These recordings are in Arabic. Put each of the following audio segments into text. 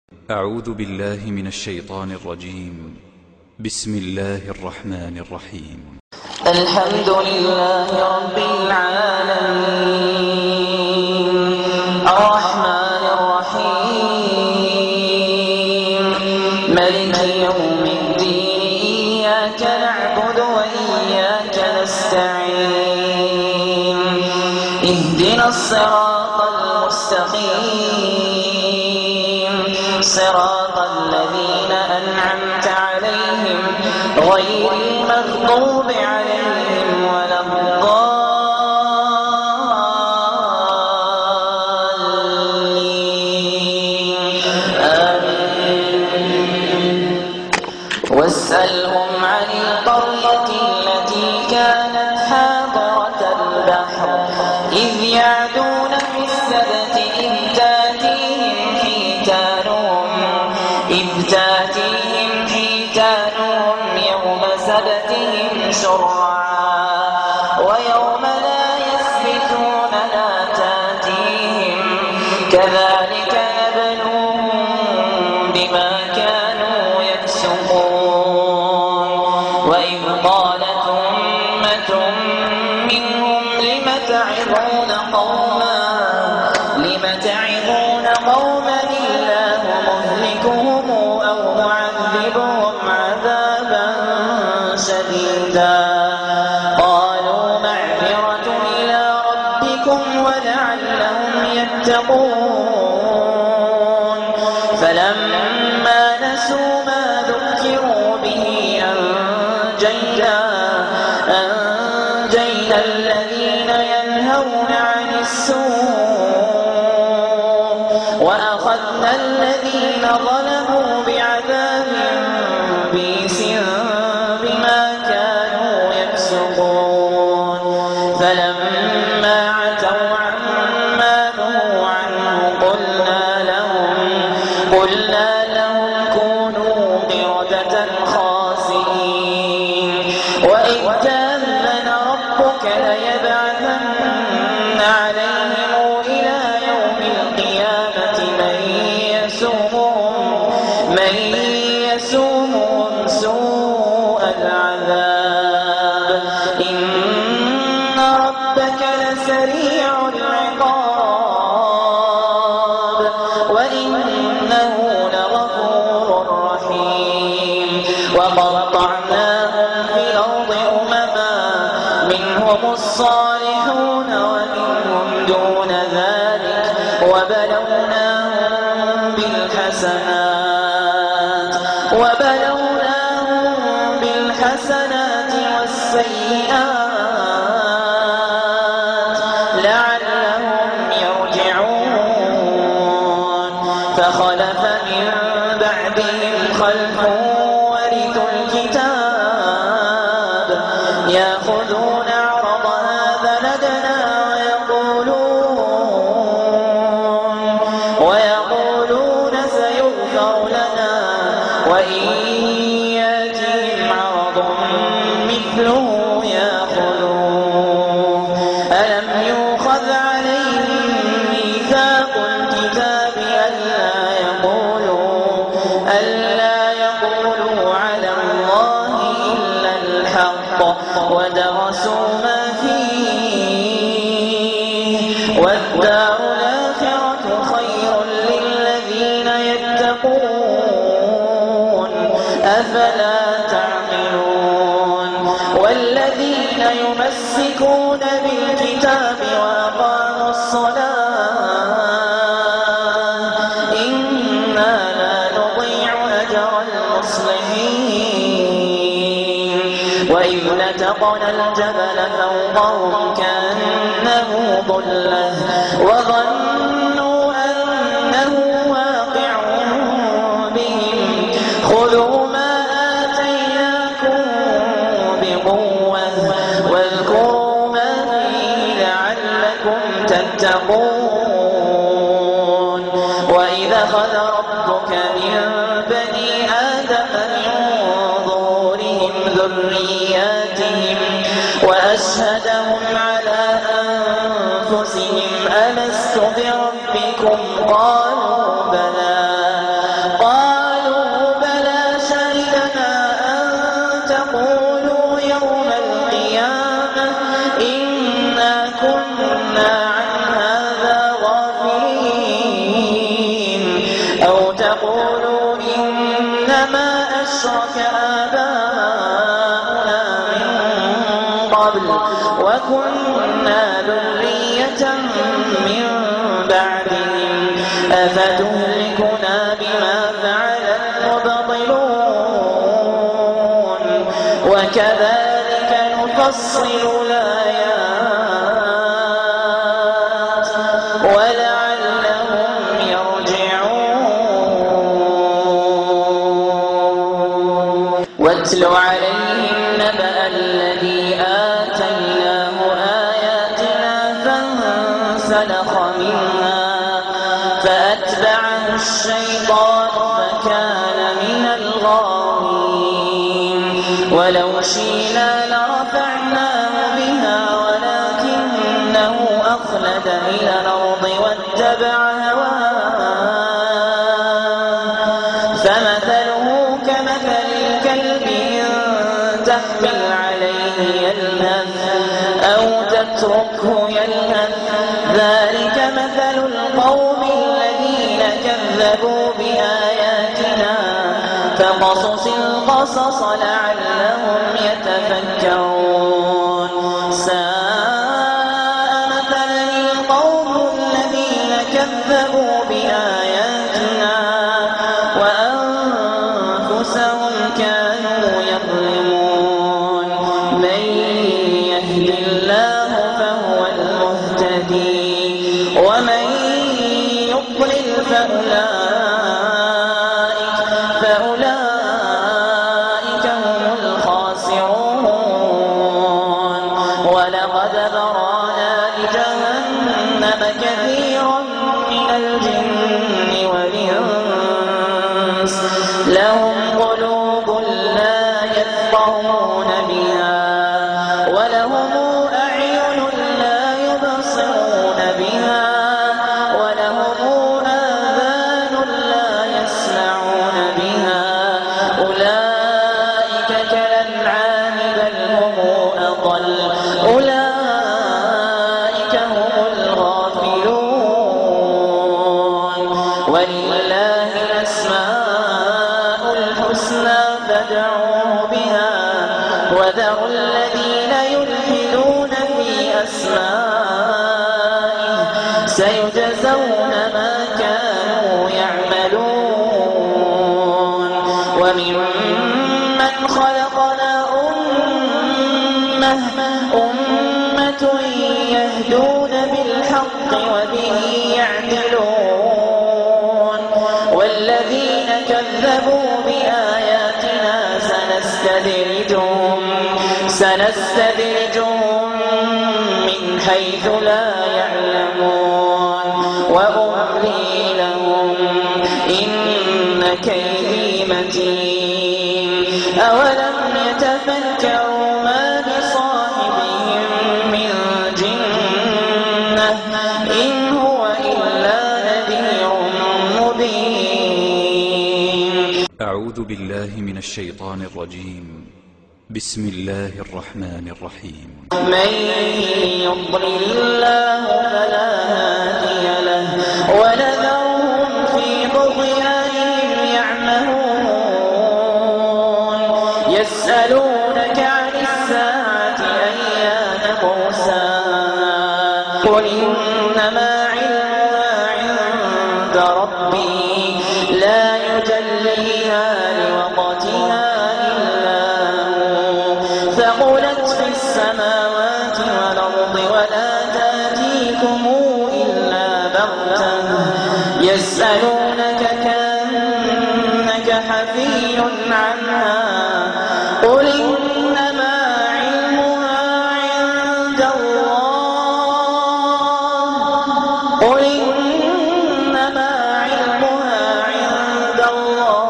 أعوذ بالله من الشيطان الرجيم. بسم الله الرحمن الرحيم. الحمد لله رب العالمين الرحمن الرحيم مالك يوم الدين إياك نعبد وإياك نستعين اهدنا الصراط المستقيم صراط الذين أنعمت عليهم غير المغضوب عليهم ولا الضالين آمين. واسألهم عن القرية التي كانت حاضرة البحر إذ يعدون في السبت إذ تاتيهم حيتانهم يوم سبتهم شرعا ويوم لا يسبتون لا تاتيهم كذلك نبلوهم بما كانوا يفسقون. وإذ قالت أمة منهم لم تعظون قوما الله مهلكهم أو معذبهم عذابا شديدا قالوا معذرة إلى ربكم ولعلهم يتقون. فلما نسوا ما ذكروا به أنجينا الذين ينهون عن السوء وأخذنا الذين ظلموا بعذاب بئس بما كانوا يفسقون. فلما عتوا عما نهوا عنه قلنا لهم كونوا قردة خاسئين. وإذ تأذن ربك ليبعثن عليهم إلى يوم القيامة من يسومهم سوء العذاب إن ربك لسريع العقاب وإنه لغفور رحيم. وقطعناهم في الأرض أمما منهم الصالحون ومنهم دون ذلك وبلوناهم بالحسنات والسيئات لعلهم يرجعون. فخلف من بعدهم خلف ورثوا الكتاب يأخذون عرض هذا الأدنى ويقولون سيغفر لنا وإن يأتهم عرض مثله يأخذوه. ألم يؤخذ عليهم ميثاق الكتاب ألا يقولوا على الله إلا الحق ودرسوا ما فيه والدار الآخرة خير للذين يتقون أفلا تعقلون. والذين يمسكون بالكتاب وأقاموا الصلاة إنا لا نضيع أجر المصلحين. وإذ نتقنا الجبل فوقهم كأنه ظلة وظنوا أنه واقع بهم خذوا ما آتيناكم بقوة واذكروا ما فيه لعلكم تتقون. وإذ أخذ ربك من بني آدم من ظهورهم ذرياتهم وأشهدهم على أنفسهم ألست بربكم قالوا بلى وكنا ذرية من بعدهم أفتهلكنا بما فعل المبطلون وكذلك نفصل الآيات ولعلهم يرجعون واتل عليهم نبأ الذي آتيناه آياتنا فانسلخ منها فأتبعه الشيطان فكان من الغاوين ولو شئنا لرفعناه بها ولكنه أخلد إلى الأرض واتبع هواه فمثله كمثل الكلب إن تحمل عليه يلهث أو تتركه يلهث ذلك مثل القوم الذين كذبوا بآياتنا فقصص القصص لعلهم يتفكرون ساء مثلا القوم الذين كذبوا بآياتنا وأنفسهم كانوا يظلمون من يهد الله فهو المهتدي ومن يضلل فأولئك هم الخاسرون ولقد ذرأنا لجهنم كثيرا من الجن والإنس لهم قلوب لا يفقهون بها ولهم أعين لا يبصرون بها ولهم آذان لا يسمعون بها أولئك كالأنعام بل هم أضل أولئك هم الغافلون ولله الأسماء الحسنى فادعوه بها وذروا الذين يلحدون في أسمائه سيجزون ما كانوا يعملون وممن خلقنا أمة يهدون بالحق وبه يعدلون والذين كذبوا بآياتنا سنستدرجهم من حيث لا يعلمون وأملي لهم إن كيدي متين أولم يتفكروا ما بصاحبهم من جنة إن هو إلا نذير مبين أعوذ بالله من الشيطان الرجيم بسم الله الرحمن الرحيم من يضلل الله فلا هادي له ونذرهم في طغيانهم يعمهون يسألونك عن الساعة أيان مرساها قل إنما علمها عند ربي لا يجليها لوقتها ثقلت في السماوات والأرض ولا تأتيكم إلا بغتة يسألونك كأنك حفي عنها قل إنما علمها عند الله قل إنما علمها عند الله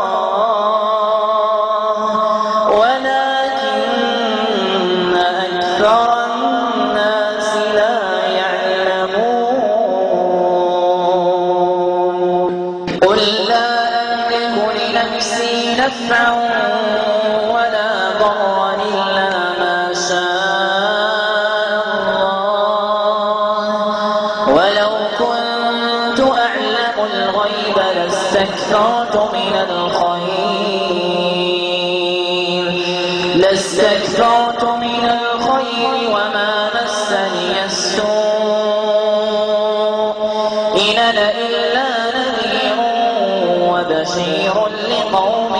ولكن أكثر الناس لا يعلمون قل لا أملك لنفسي نفعا ولا ضرا إلا ما شاء الله ولو كنت أعلم الغيب لاستكثرت من الخير وما مسني وبشير لقوم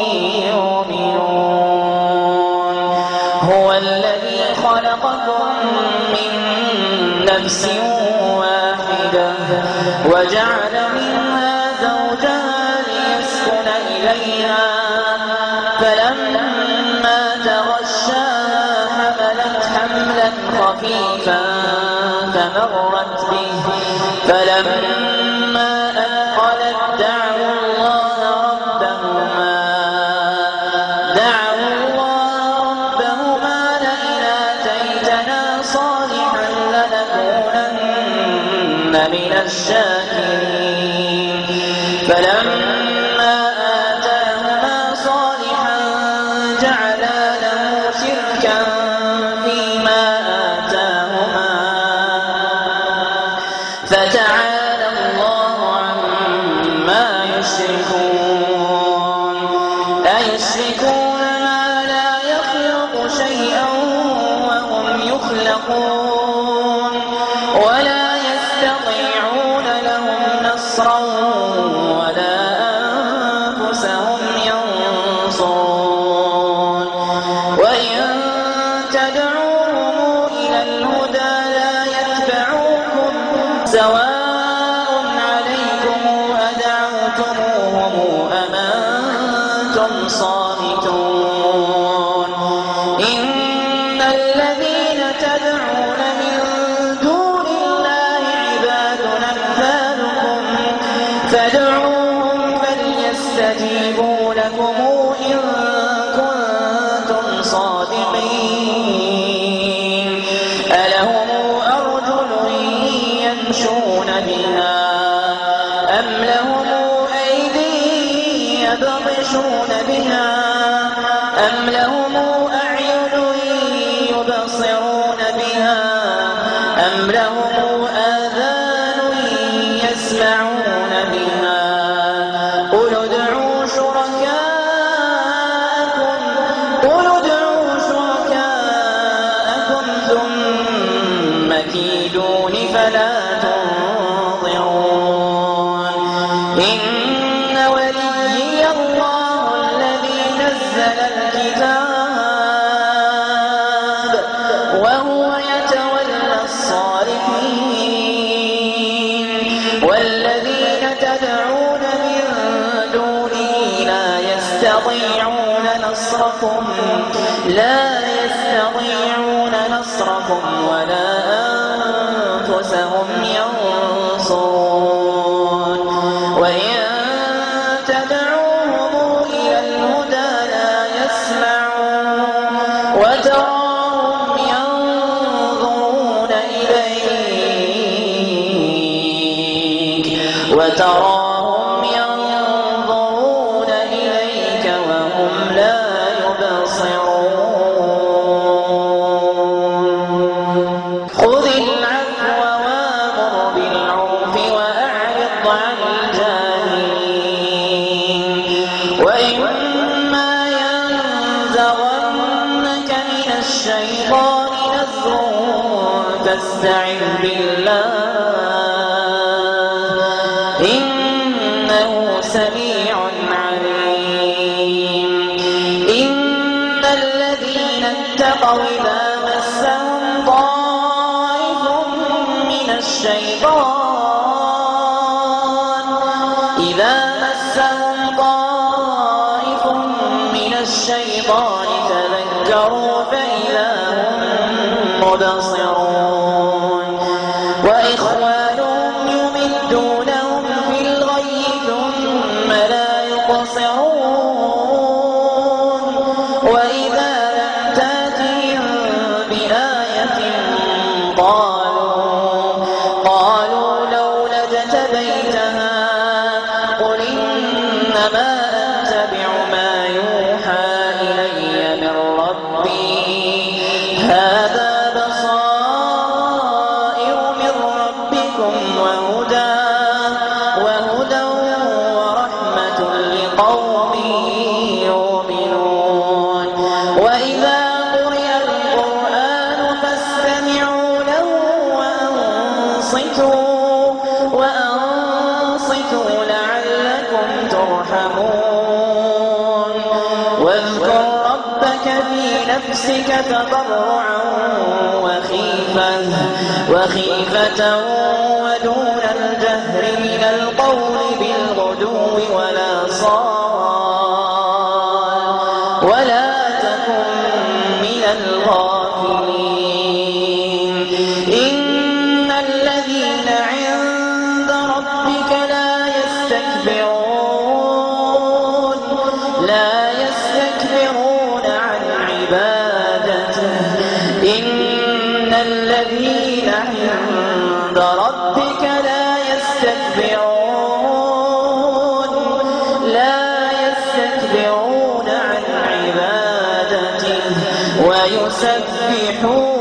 يؤمنون. هو الذي خلقكم من نفس واحدة وجعل منها زوجها ليسكن إليها فلما تغشاها حملت حملا خفيفا فمرت به فلما أثقلت دعوا الله ربهما لئن آتيتنا صالحا لنكونن من الشاكرين. فلما آتاهما صالحا جعلا له شركا فيما آتاهما فتعالى الله عما يشركون. أيشركون ما لا يخلق شيئا وهم يخلقون ولا يستطيعون لهم نصرا ولا أنفسهم ينصرون. وإن تدعوهم إلى الهدى لا يتبعوكم سواء عليكم أدعوتموهم أم أنتم صامتون. إن الذين تدعون من دون الله عباد أمثالكم فادعوهم فليستجيبوا لكم إن كنتم صادقين. ألهم أرجل يمشون بها أم لهم أيدي يبطشون بها أم لهم أعين يبصرون بها أم لهم آذان يسمعون بها قل ادعوا شركاءكم ثم كيدون فلا تنظرون. إن وليي الله الذي نزل الكتاب وهو يتولى الصالحين. والذين تدعون من دونه لا يستطيعون نصركم ولا أنفسهم ينصرون. وإن تدعوهم إلى الهدى لا يسمعون وتراهم ينظرون إليك وهم لا يبصرون. خذ العفو وامر بالعرف وأعرض عن الجاهلين. وإما ينزغنك من الشيطان نزغ فاستعذ بالله إنه سميع عليم. إن الذين اتقوا إذا مسهم طائف من الشيطان تذكروا فإذا هم مبصرون. وإخوانهم يمدونهم في الغي ثم لا يقصرون. وإذا لم تأتهم بآية قالوا لولا اجتبيتها قل إنما أتبع ما يوحى إلي من ربي هذا بصائر من ربكم وهدى ورحمة لقوم يؤمنون. وإذا قرئ القرآن فاستمعوا له وأنصتوا لعلكم ترحمون. يرحمون واذكر ربك في نفسك تضرعا وخيفة ودون الجهر من القول بالغدو والآصال ولا تكن من الغافلين إن الذين عند ربك لا يستكبرون عن عبادته إن الذين عند ربك لا يستكبرون عن عبادته ويسبحون